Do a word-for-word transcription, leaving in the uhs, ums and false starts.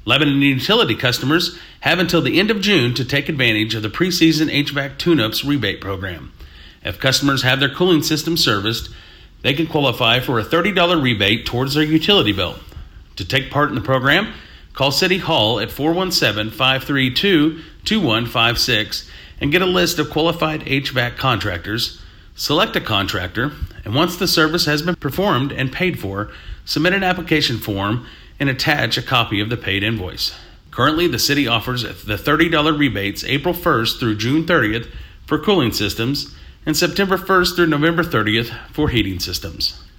Lebanon utility customers have until the end of June to take advantage of the preseason H V A C tune-ups rebate program. If customers have their cooling system serviced, they can qualify for a thirty dollars rebate towards their utility bill. To take part in the program, call City Hall at four one seven, five three two, two one five six and get a list of qualified H V A C contractors, select a contractor, and once the service has been performed and paid for, submit an application form and attach a copy of the paid invoice. Currently, the city offers the thirty dollars rebates April first through June thirtieth for cooling systems and September first through November thirtieth for heating systems.